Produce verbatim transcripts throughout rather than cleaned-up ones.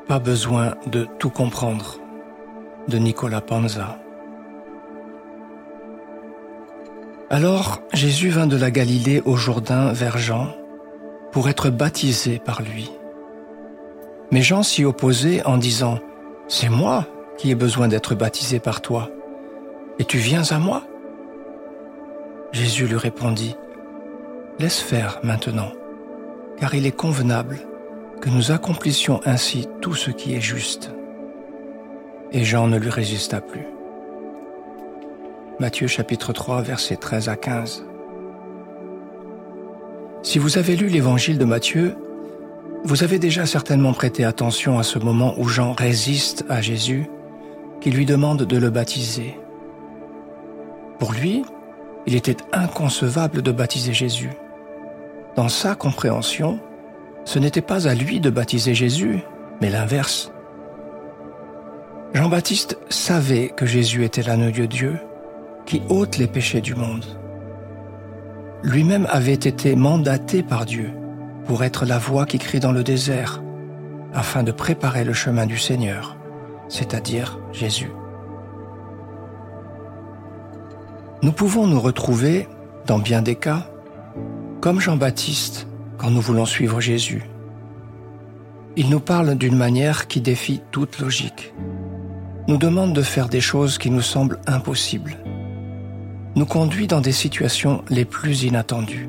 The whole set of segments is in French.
Pas besoin de tout comprendre, de Nicolas Panza. Alors Jésus vint de la Galilée au Jourdain vers Jean pour être baptisé par lui. Mais Jean s'y opposait en disant « C'est moi qui ai besoin d'être baptisé par toi, et tu viens à moi ?» Jésus lui répondit « Laisse faire maintenant, car il est convenable que nous accomplissions ainsi tout ce qui est juste. » Et Jean ne lui résista plus. Matthieu chapitre trois, versets treize à quinze. Si vous avez lu l'évangile de Matthieu, vous avez déjà certainement prêté attention à ce moment où Jean résiste à Jésus, qui lui demande de le baptiser. Pour lui, il était inconcevable de baptiser Jésus. Dans sa compréhension, ce n'était pas à lui de baptiser Jésus, mais l'inverse. Jean-Baptiste savait que Jésus était l'agneau de Dieu, qui ôte les péchés du monde. Lui-même avait été mandaté par Dieu pour être la voix qui crie dans le désert, afin de préparer le chemin du Seigneur, c'est-à-dire Jésus. Nous pouvons nous retrouver, dans bien des cas, comme Jean-Baptiste quand nous voulons suivre Jésus. Il nous parle d'une manière qui défie toute logique, nous demande de faire des choses qui nous semblent impossibles, nous conduit dans des situations les plus inattendues.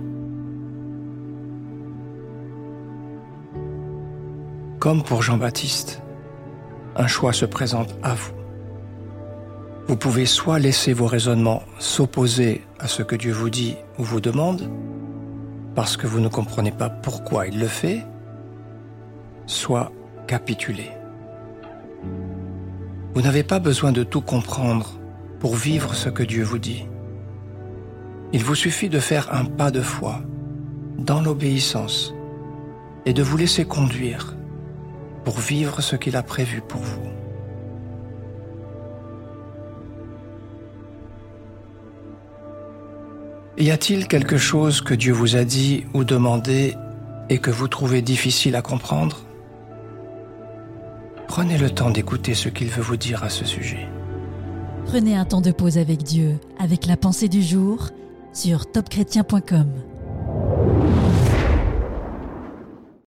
Comme pour Jean-Baptiste, un choix se présente à vous. Vous pouvez soit laisser vos raisonnements s'opposer à ce que Dieu vous dit ou vous demande, parce que vous ne comprenez pas pourquoi il le fait, soit capituler. Vous n'avez pas besoin de tout comprendre pour vivre ce que Dieu vous dit. Il vous suffit de faire un pas de foi, dans l'obéissance, et de vous laisser conduire pour vivre ce qu'il a prévu pour vous. Y a-t-il quelque chose que Dieu vous a dit ou demandé et que vous trouvez difficile à comprendre? Prenez le temps d'écouter ce qu'il veut vous dire à ce sujet. Prenez un temps de pause avec Dieu, avec la pensée du jour, sur top chrétien point com.